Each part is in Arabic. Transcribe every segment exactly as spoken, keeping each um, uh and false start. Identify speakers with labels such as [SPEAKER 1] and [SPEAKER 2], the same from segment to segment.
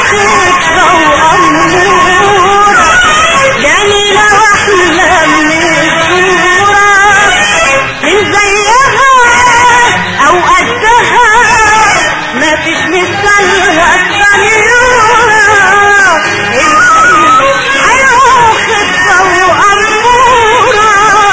[SPEAKER 1] خفة وأمورة جميلة وأحلى من الصورة من زيها أو قدها ما فيش مثالها السنيورة حلوة خفة وأمورة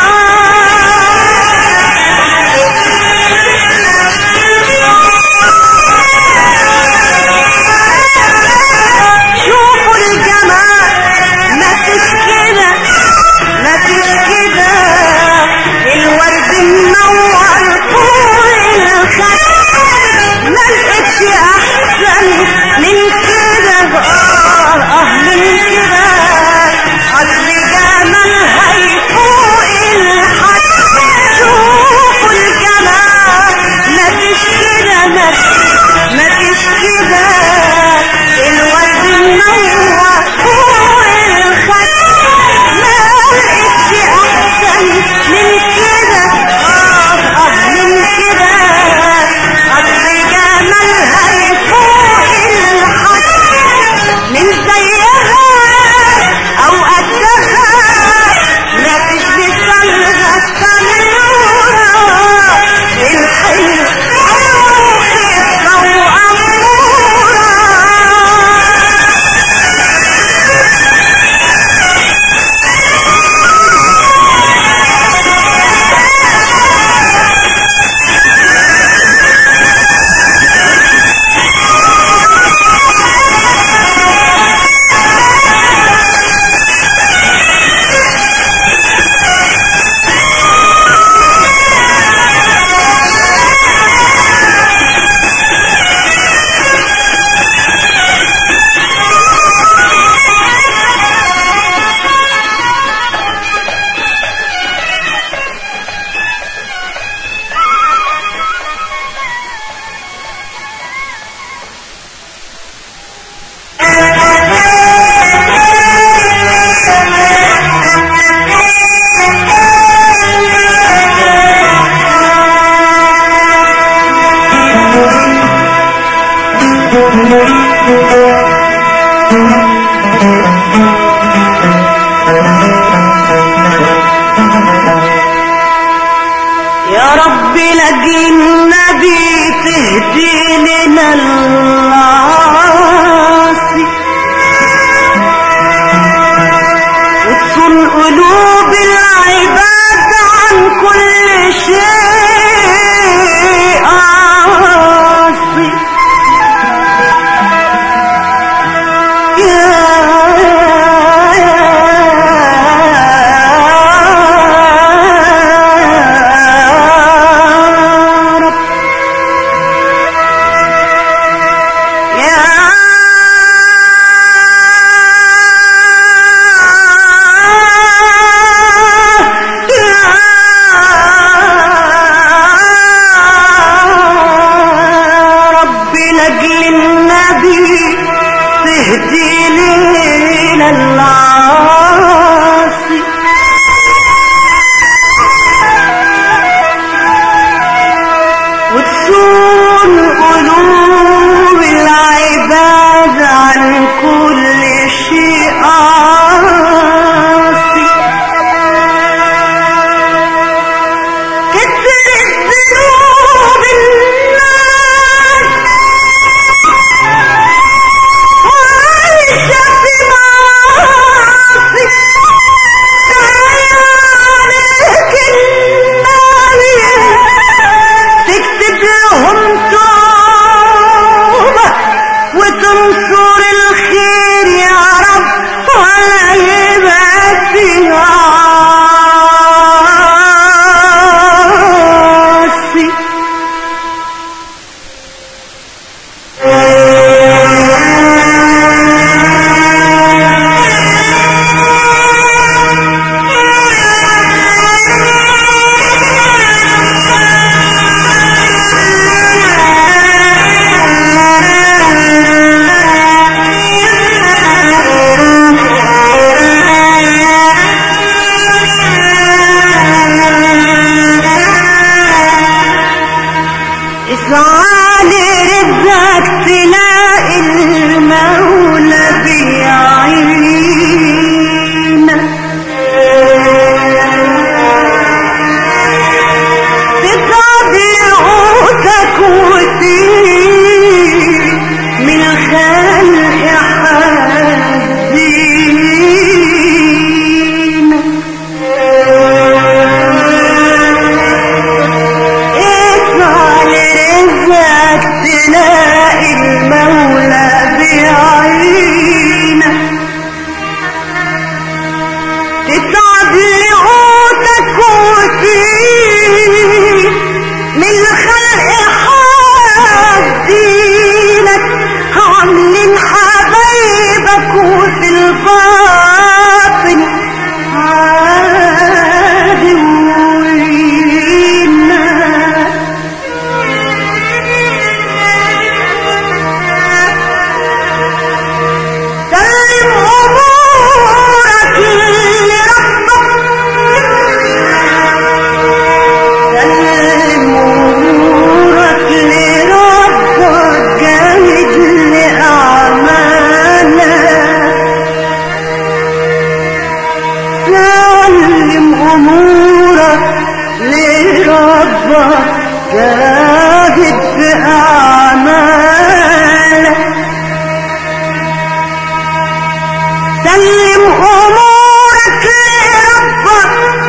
[SPEAKER 1] شوفوا الجمال ما فيش كده ما فيش كده الورد منور فوق الخد ما لقيتش احسن من كده اه اه من كده اصل جمالها يفوق الحد شوفوا الجمال ما فيش كده ما ما فيش كده الورد منور فوق الخد ما لقيتش احسن من كده اه اه من كده اصل جمالها يفوق الحد من زيها او قدها ما فيش مثالها السنيورة الحلو خفة وأمورة يا رب لاجل النبي تهدي لنا العاصي وتصون قلوب العباد عن كل شيء عاصي يا تهدي لنا العاصي وتصون قلوب العباد عن كل شيء عاصي كترت ذنوب الناس تكتب لهم توبة وتنصر الخير يا رب ولا يبقى فيها عاصي الخلق حزينة اطلع لرزقك تلاقي المولى بعينك تتعب لقوتك وفيه من الخلق حاسينك عاملين حبايبك وفي الباطن عادوينك سلم امورك لربك سلم امورك لربك جاهد لاعمالك سلم امورك لربك جاهد في اعمالك سلم امورك لربك